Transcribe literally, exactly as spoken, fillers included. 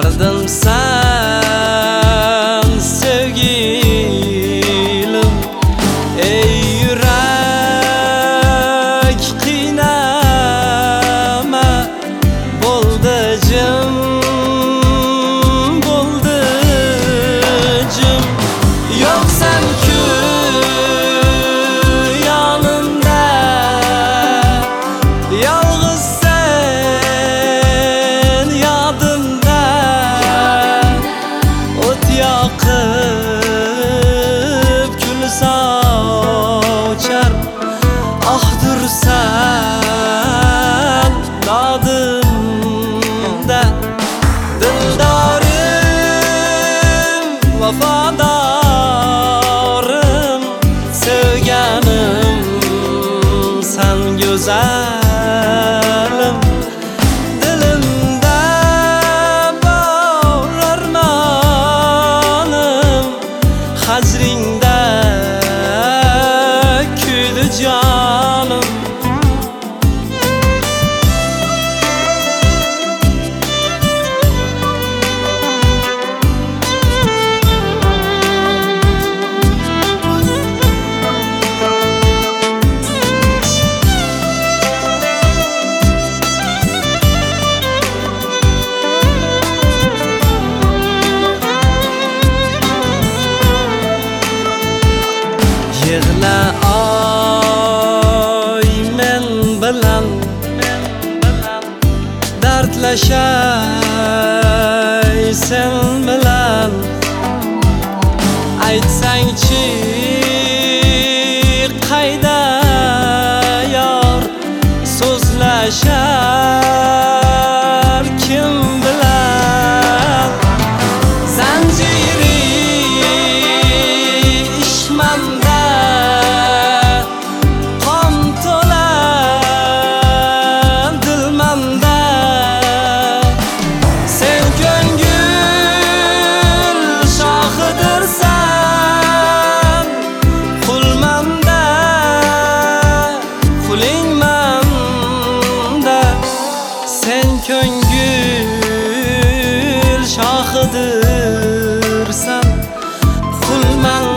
dardimsan sevgilim. Ey yürek qiynama, bo'ldi jim, bo'ldi jim. Yo'qsan-ku yonimda, yolg'iz sen yodimda. O't yoqib kul sochar, ohdursan dodimda. Dildorim, vafodorim, sevganim san go'zalim. Dilimda bor armonim, hajringda kuydi jonim. Yig'la oy men bilan, dardlashay sen bilan. Aytsangchi qayda yor, so'zlashar kim bilan. Zanjiri ishmanda, qon to'la dilmanda. Sen ko'ngil shohidirsan, qulmanda, qulingmanda. Sen ko'ngil shohidirsan, qulman